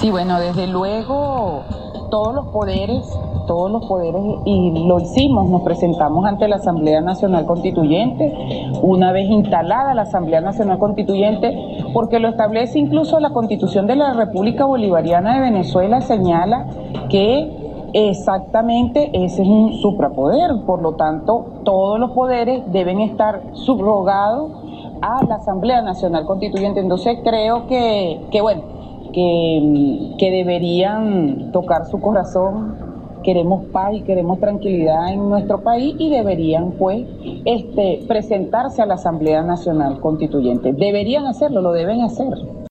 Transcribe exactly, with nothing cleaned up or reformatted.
Sí, bueno, desde luego todos los poderes, todos los poderes, y lo hicimos, nos presentamos ante la Asamblea Nacional Constituyente, una vez instalada la Asamblea Nacional Constituyente, porque lo establece incluso la Constitución de la República Bolivariana de Venezuela, señala que exactamente ese es un suprapoder, por lo tanto todos los poderes deben estar subrogados a la Asamblea Nacional Constituyente. Entonces creo que, que bueno, que, que deberían tocar su corazón. Queremos paz y queremos tranquilidad en nuestro país y deberían pues este, presentarse a la Asamblea Nacional Constituyente. Deberían hacerlo, lo deben hacer.